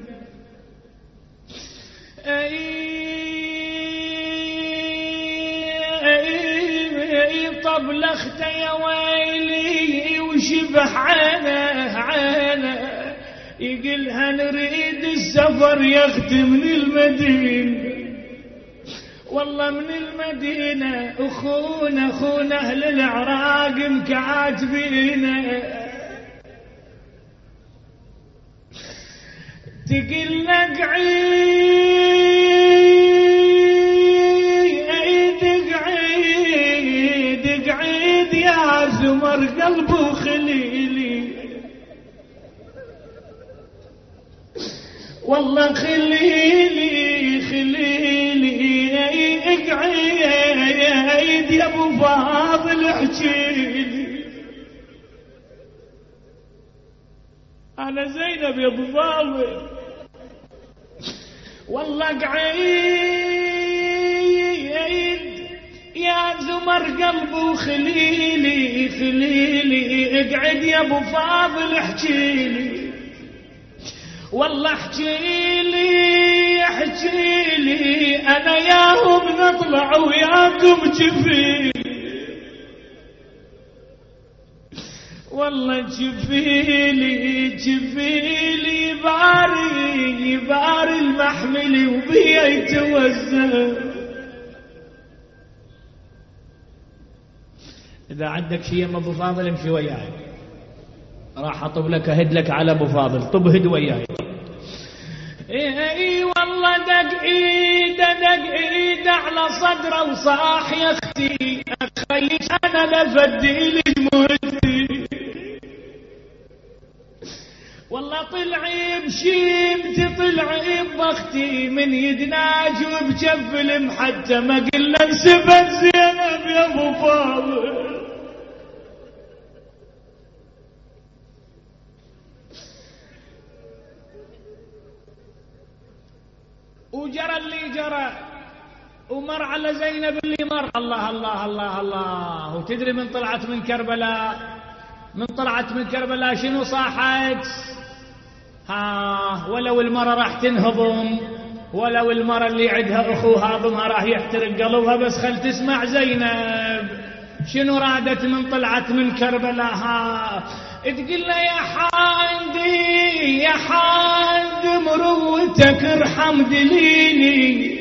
طب لخته يا ويلي وشبح عينه، يقلها نريد السفر يا اختي من المدينة، والله من المدينة اخونا اهل العراق مكاتبينه، تقلنا قعيد يا زمر قلبه خليلي والله خليلي خليلي اقعد يا ابو فاضل احكيلي. انا زينب يا ابو فاضل والله اقعد يا زمر قلبي خليلي خليلي اقعد يا ابو فاضل احكيلي والله احكيلي احكيلي انا ياهم نطلع وياكم جفيلي والله جفيلي جفيلي باري باري المحمل وبيا يتوزن. اذا عندك شيء يا ابو فاضل امشي وياي راح اطب لك اهد لك على ابو فاضل طب هد وياي. اي والله دق ايده على صدره وصاح يا اختي اخيش انا لفدي لي مهدي والله طلع بشيمتي طلع ببختي من يدناج وبجف المحجم اقل له انسبت زينب يا ابو فاضل. وجرى اللي جرى ومر على زينب اللي مر. الله الله الله الله. وتدري من طلعت من كربلاء من طلعت من كربلاء شنو صاحت؟ ولو المرة راح تنهضم ولو المرة اللي عندها أخو هاضمها راح يحترق قلبها بس خل تسمع زينب شنو رادت من طلعت من كربلاء. تقول له يا حاندي يا حاند مروتك ارحم دليلي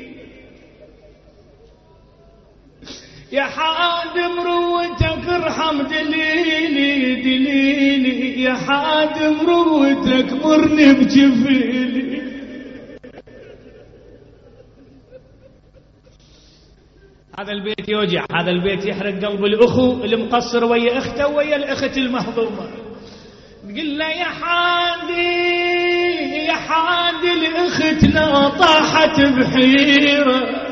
يا حاد مروتك ارحم دليلي دليلي يا حاد مروتك مرني بجفيلي. هذا البيت يوجع هذا البيت يحرق قلب الأخو المقصر ويا أخته ويا الأخت المهضومة. تقول له يا حادي يا حادي الأختنا طاحت بحيرة.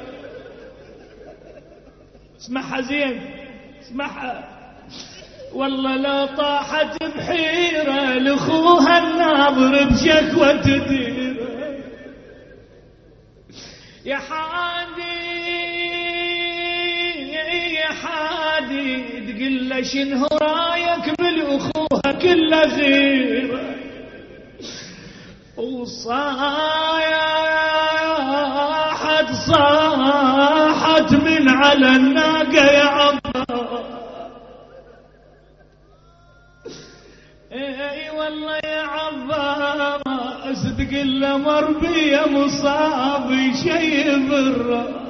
اسمعها زين اسمعها والله لا طاحت بحيرة لأخوها الناظر بشكوى تدير. يا حادي يا حادي تقول له شنو رايك بالأخوها كلها غيرة وصاحت صاحت من على الناقة يا عبا. اي والله يا عبا اصدق له مربي يا مصابي شي بالراس.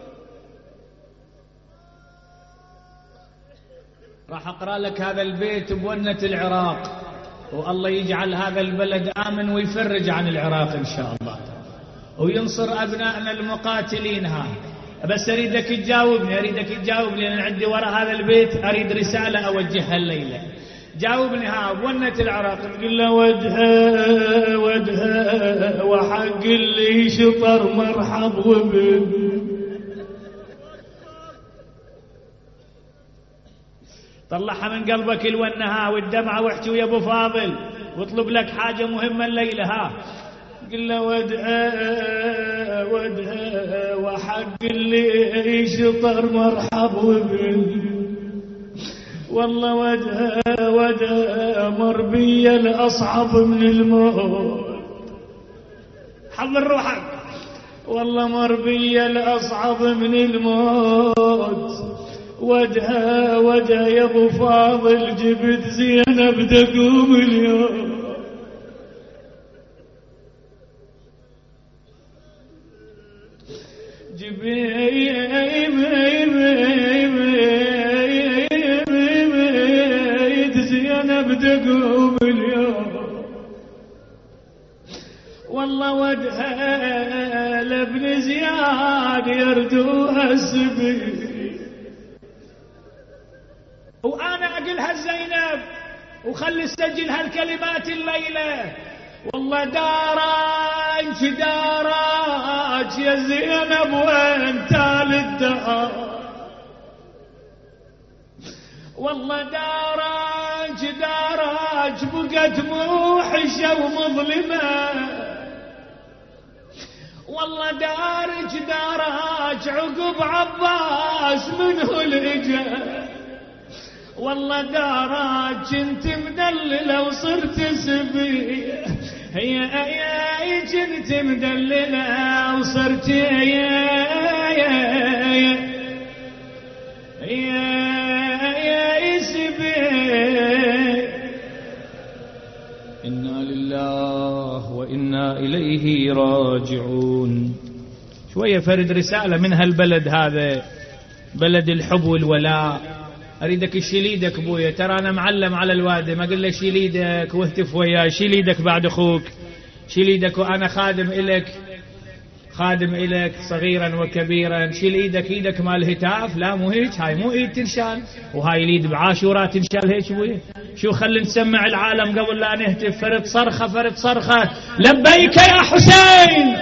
راح اقرا لك هذا البيت بونة العراق والله يجعل هذا البلد آمن ويفرج عن العراق إن شاء الله وينصر أبنائنا المقاتلين. بس أريدك تجاوبني لأن عندي وراء هذا البيت أريد رسالة أوجهها الليلة. جاوبني بونة العراق تقول له ودها وحق اللي شطر مرحب وبن. طلعها من قلبك الونها والدمعة واحكي ويا ابو فاضل واطلب لك حاجة مهمة الليلة. قل له ودها وحق اللي شطر مرحب وبن والله ودها مربية الأصعب من الموت. حضر روحك والله مربية الأصعب من الموت. ودها يا ابو فاضل جبت زينب تقوم اليوم. جبت زينب تقوم اليوم والله ودها لابن زياد يردوها السبيل. وأنا أقلها زينب وخلي تسجل هالكلمات الليلة. والله دارج دارج يا زينب وانت للدار، والله دارج دارج بقت موحشة ومظلمة، والله دارج دارج عقب عباس منه الإجا، والله دارج انت مدللة وصرت سبية، هي كنت مدللة وصرت يا سبية. إنا لله وإنا إليه راجعون. شوية فرد رسالة من هالبلد هذا، بلد الحب والولاء. أريدك تشيل ايدك ابويا، ترى أنا معلم على الوادي، ما قل له شيل ايدك واهتف وياي، شيل ايدك بعد أخوك، شيل ايدك وأنا خادم إلك، خادم إلك صغيرا وكبيرا. شيل ايدك، ايدك مال هتاف، لا مو هيك، هاي مو ايد تنشال، وهاي اليد بعاشورات تنشال هيك ابويا. شو خلي نسمع العالم قبل لا نهتف. فرد صرخة فرد صرخة، لبيك يا حسين.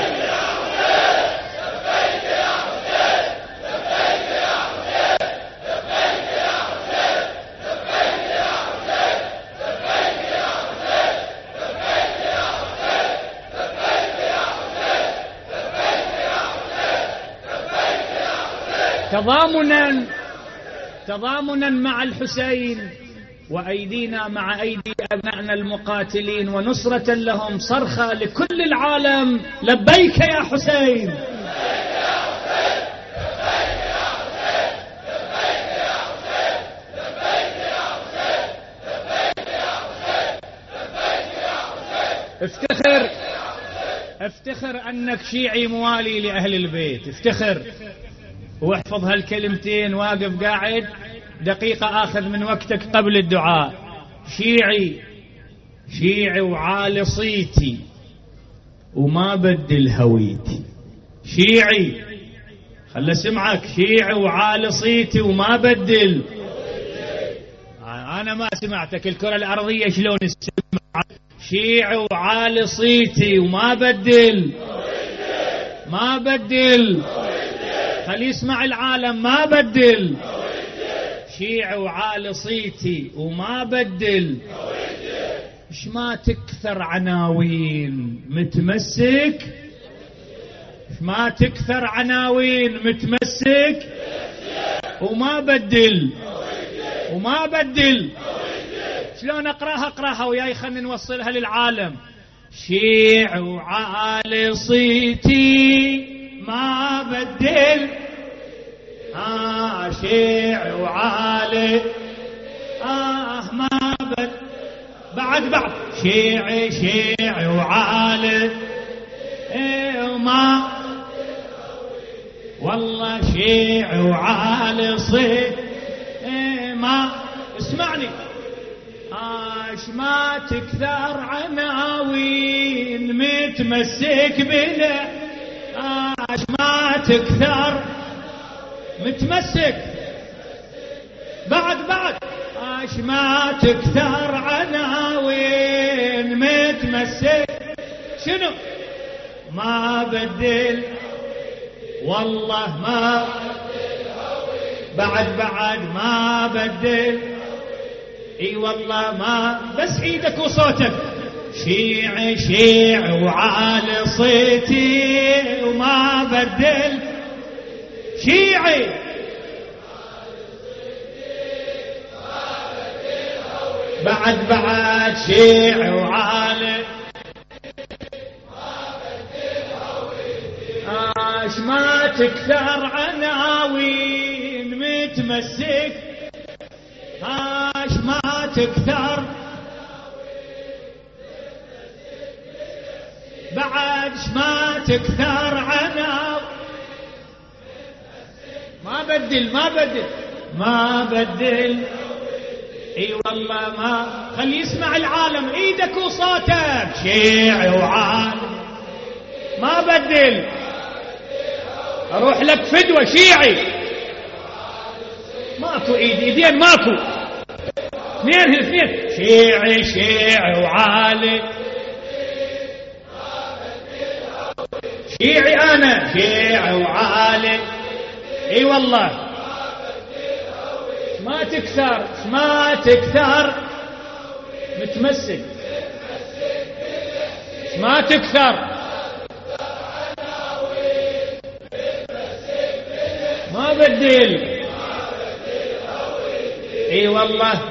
تضامنا مع الحسين، وأيدينا مع أيدي أبنائنا المقاتلين، ونصرة لهم، صرخة لكل العالم، لبيك يا حسين. افتخر أنك شيعي موالي لأهل البيت، افتخر واحفظ هالكلمتين. واقف قاعد دقيقة آخذ من وقتك قبل الدعاء. شيعي وعالي صيتي وما بدل هويتي. شيعي، خل اسمعك، شيعي وعالي صيتي وما بدل. أنا ما سمعتك، الكرة الأرضية شلون اسمع؟ شيعي وعالي صيتي وما بدل، ما بدل. خلي يسمع العالم، ما بدل. شيعي وعالي صيتي وما بدل. مش ما تكثر عناوين متمسك، مش ما تكثر عناوين متمسك وما بدل، وما بدل. شلون اقراها وياي، خلينا نوصلها للعالم. شيعي وعالي صيتي ما بدل، شيعي وعالي ما بدل. بعد شيعي وعالي وما، والله شيعي وعالي صيت ما. اسمعني، ما تكثر عناوين متمسك بنا، ما تكثر متمسك. بعد ما تكثر عناوين متمسك. شنو؟ ما بدل، والله ما بعد ما بدل. اي والله ما، بس ايدك وصوتك. شيعي وعالي صيتي وما بدل. شيعي بعد شيعي وعالي ما تكثر عناوين متمسك. ما تكثر بعد، ما تكثر عناوين. ما بدل. اي والله ما. خلي يسمع العالم، ايدك وصوتك. شيعي وعالي ما بدل. اروح لك فدوة. شيعي ماكو ايدين ماكو، اثنين الاثنين، شيعي وعالي، شيعي انا شيعي وعالي، اي والله ما تكثر متمسك، ما تكثر، ما بدل، اي والله.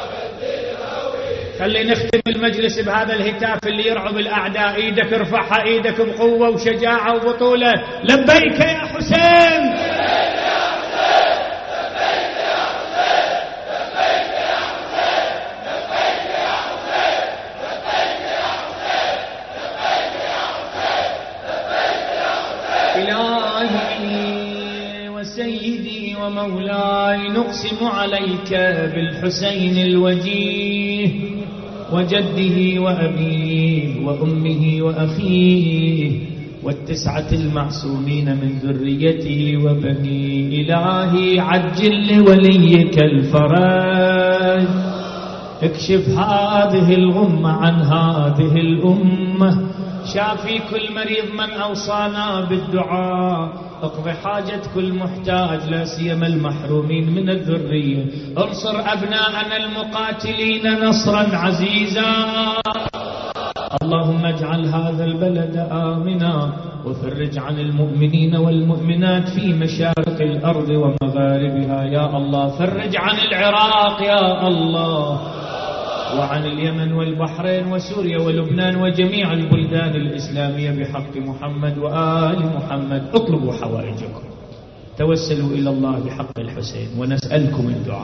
خلي نختم المجلس بهذا الهتاف اللي يرعب الاعداء. ايدك ارفعها، ايدك بقوه وشجاعه وبطوله. لبيك يا حسين، سيدي ومولاي، نقسم عليك بالحسين الوجيه وجده وأبيه وأمه وأخيه والتسعة المعصومين من ذريته وبنيه. إلهي عجل لوليك الفرج، اكشف هذه الغمة عن هذه الأمة، شافي كل مريض من أوصانا بالدعاء، اقضي حاجة كل محتاج لا سيما المحرومين من الذرية، انصر أبناءنا المقاتلين نصرا عزيزا. اللهم اجعل هذا البلد آمنا وفرج عن المؤمنين والمؤمنات في مشارق الأرض ومغاربها يا الله، فرج عن العراق يا الله، وعن اليمن والبحرين وسوريا ولبنان وجميع البلدان الإسلامية بحق محمد وآل محمد. اطلبوا حوائجكم، توسلوا إلى الله بحق الحسين، ونسألكم الدعاء.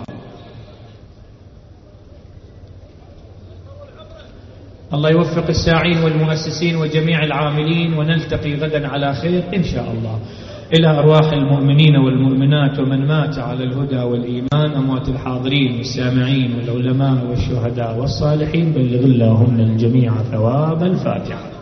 الله يوفق الساعين والمؤسسين وجميع العاملين، ونلتقي غدا على خير إن شاء الله. إلى أرواح المؤمنين والمؤمنات ومن مات على الهدى والإيمان، أموات الحاضرين والسامعين والعلماء والشهداء والصالحين، بلغ اللهم الجميع ثواب الفاتحة.